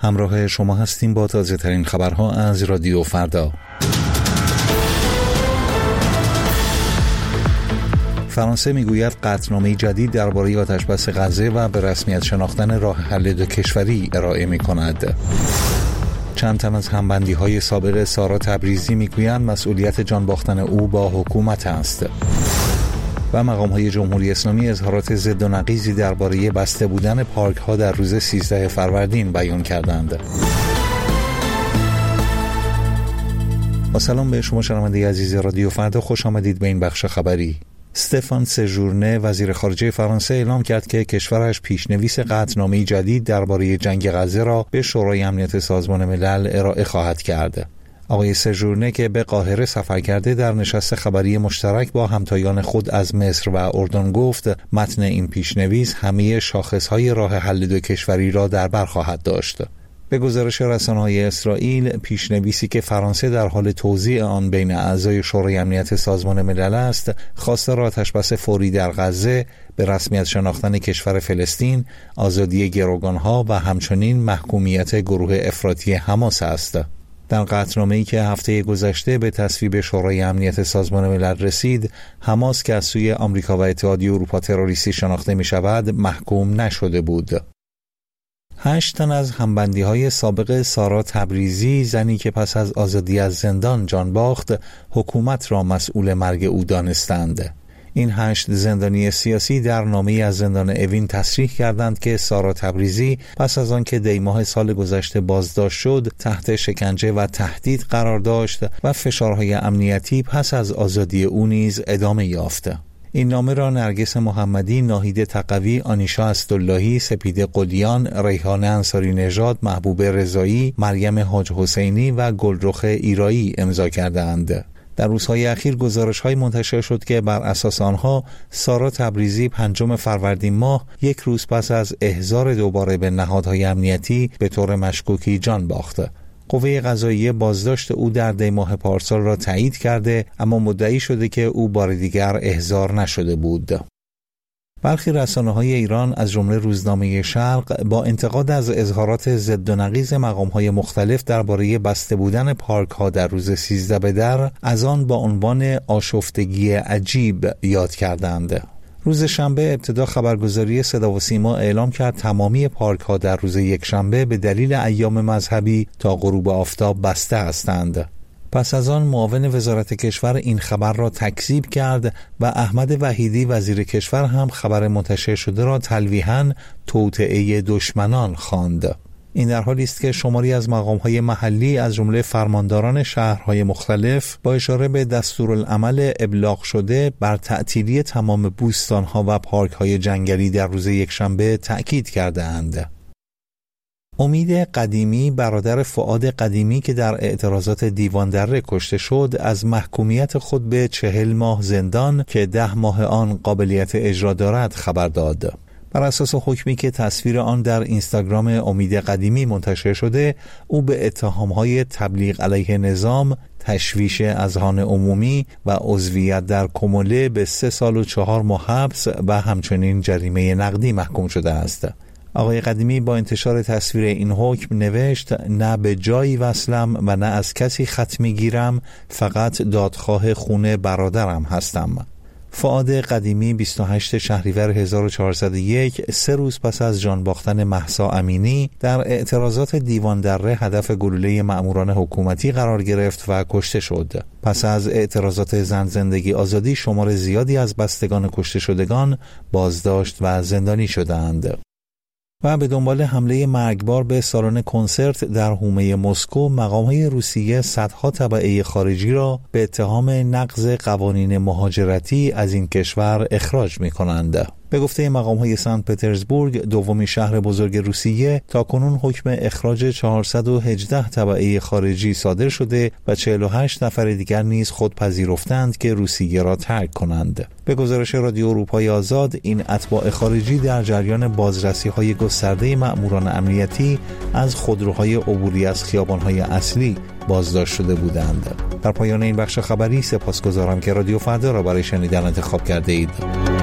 همراه شما هستیم با تازه ترین خبرها از رادیو فردا. فرانسه میگوید قطعنامه‌ای جدید درباره آتش‌بس غزه و به رسمیت شناختن راه حل دو کشوری ارائه می‌کند. چند تن از همبندی‌های سابق سارا تبریزی میگویند مسئولیت جان باختن او با حکومت است. و مقام‌های جمهوری اسلامی اظهارات ضد و نقیضی درباره بسته بودن پارک‌ها در روز 13 فروردین بیان کردند. با سلام به شما شنونده عزیز رادیو فردا، خوش آمدید به این بخش خبری. استفان سژورنه وزیر خارجه فرانسه اعلام کرد که کشورش پیشنویس قطعنامه‌ای جدید درباره جنگ غزه را به شورای امنیت سازمان ملل ارائه خواهد کرد. آقای سژورنه که به قاهره سفر کرده در نشست خبری مشترک با همتایان خود از مصر و اردن گفت متن این پیشنویس همه شاخص‌های راه حل دو کشوری را در بر خواهد داشت. به گزارش رسانه‌های اسرائیل، پیشنویسی که فرانسه در حال توزیع آن بین اعضای شورای امنیت سازمان ملل است، خواستار آتش‌بس فوری در غزه، به رسمیت شناختن کشور فلسطین، آزادی گروگان‌ها و همچنین محکومیت گروه افراطی حماس است. در قطعنامه‌ای که هفته گذشته به تصویب شورای امنیت سازمان ملل رسید، حماس که از سوی آمریکا و اتحادیه اروپا تروریستی شناخته می‌شود، محکوم نشده بود. 8 تن از همبندی‌های سابق سارا تبریزی، زنی که پس از آزادی از زندان جان باخت، حکومت را مسئول مرگ او دانستند. این 8 زندانی سیاسی در نامه‌ای از زندان اوین تصریح کردند که سارا تبریزی پس از آن که دی ماه سال گذشته بازداشت شد، تحت شکنجه و تهدید قرار داشت و فشارهای امنیتی پس از آزادی او نیز ادامه یافت. این نامه را نرگس محمدی، ناهید تقوی، آنیشا اسداللهی، سپیده قلیان، ریحانه انصاری نژاد، محبوب رضایی، مریم حاج حسینی و گلرخ ایرایی امضا کردند. در روزهای اخیر گزارش‌های منتشر شد که بر اساس آنها سارا تبریزی 5 فروردین ماه، یک روز پس از احضار دوباره به نهادهای امنیتی، به طور مشکوکی جان باخت. قوه قضاییه بازداشت او در دی ماه پارسال را تایید کرده، اما مدعی شده که او بار دیگر احضار نشده بود. برخی رسانه‌های ایران از جمله روزنامه شرق با انتقاد از اظهارات ضد و نقیض مقام‌های مختلف درباره بسته بودن پارک‌ها در روز 13 بدر، از آن با عنوان آشفتگی عجیب یاد کردند. روز شنبه ابتدا خبرگزاری صدا و سیما اعلام کرد تمامی پارک‌ها در روز یکشنبه به دلیل ایام مذهبی تا غروب آفتاب بسته هستند. پس از آن معاون وزارت کشور این خبر را تکذیب کرد و احمد وحیدی وزیر کشور هم خبر منتشر شده را تلویحاً توطئه دشمنان خواند. این در حالی است که شماری از مقام‌های محلی از جمله فرمانداران شهرهای مختلف با اشاره به دستورالعمل ابلاغ شده بر تعطیلی تمام بوستان‌ها و پارک‌های جنگلی در روز یکشنبه تأکید کرده‌اند. امید قدیمی، برادر فؤاد قدیمی که در اعتراضات دیوان دره کشته شد، از محکومیت خود به 40 ماه زندان که 10 ماه آن قابلیت اجرا دارد خبر داد. بر اساس حکمی که تصویر آن در اینستاگرام امید قدیمی منتشر شده، او به اتهام‌های تبلیغ علیه نظام، تشویش اذهان عمومی و عضویت در کموله به 3 سال و 4 ماه حبس و همچنین جریمه نقدی محکوم شده است. آقای قدیمی با انتشار تصویر این حکم نوشت: نه به جایی وصلم و نه از کسی خط میگیرم، فقط دادخواه خون برادرم هستم. فؤاد قدیمی 28 شهریور 1401، 3 روز پس از جان باختن مهسا امینی، در اعتراضات دیوان دره هدف گلوله مأموران حکومتی قرار گرفت و کشته شد. پس از اعتراضات زن زندگی آزادی، شمار زیادی از بستگان کشته شدگان بازداشت و زندانی شدند. و به دنبال حمله مرگبار به سالن کنسرت در حومه مسکو، مقام‌های روسیه صدها تبعه خارجی را به اتهام نقض قوانین مهاجرتی از این کشور اخراج می‌کنند. به گفته مقام‌های سنت پترزبورگ، دومین شهر بزرگ روسیه، تاکنون حکم اخراج 418 تبعه خارجی صادر شده و 48 نفر دیگر نیز خود پذیرفتند که روسیه را ترک کنند. به گزارش رادیو اروپای آزاد، این اتباع خارجی در جریان بازرسی‌های گسترده مأموران امنیتی از خودروهای عبوری از خیابان‌های اصلی بازداشت شده بودند. در پایان این بخش خبری سپاسگزارم که رادیو فردا را برای شنیدن انتخاب کرده اید.